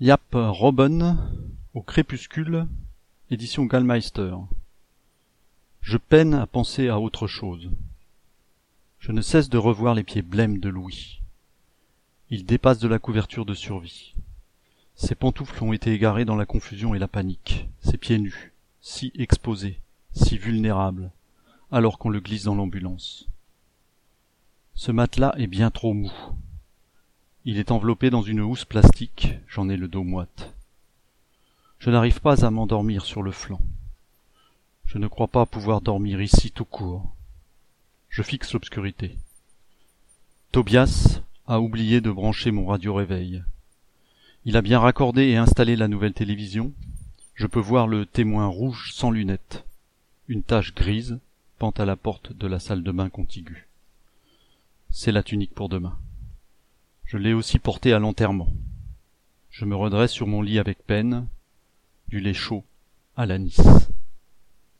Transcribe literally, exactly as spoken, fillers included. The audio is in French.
Jaap Robben, au crépuscule, édition Gallmeister. Je peine à penser à autre chose. Je ne cesse de revoir les pieds blêmes de Louis. Il dépasse de la couverture de survie. Ses pantoufles ont été égarées dans la confusion et la panique, ses pieds nus, si exposés, si vulnérables, alors qu'on le glisse dans l'ambulance. Ce matelas est bien trop mou. Il est enveloppé dans une housse plastique, j'en ai le dos moite. Je n'arrive pas à m'endormir sur le flanc. Je ne crois pas pouvoir dormir ici tout court. Je fixe l'obscurité. Tobias a oublié de brancher mon radio-réveil. Il a bien raccordé et installé la nouvelle télévision. Je peux voir le témoin rouge sans lunettes. Une tache grise pend à la porte de la salle de bain contiguë. C'est la tunique pour demain. Je l'ai aussi portée à l'enterrement. Je me redresse sur mon lit avec peine, du lait chaud à l'anis.